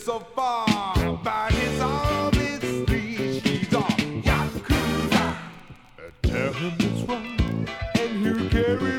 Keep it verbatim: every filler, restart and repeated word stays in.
so far, but it's all mystery. She's a yakuza. Tell him it's wrong, and he'll carry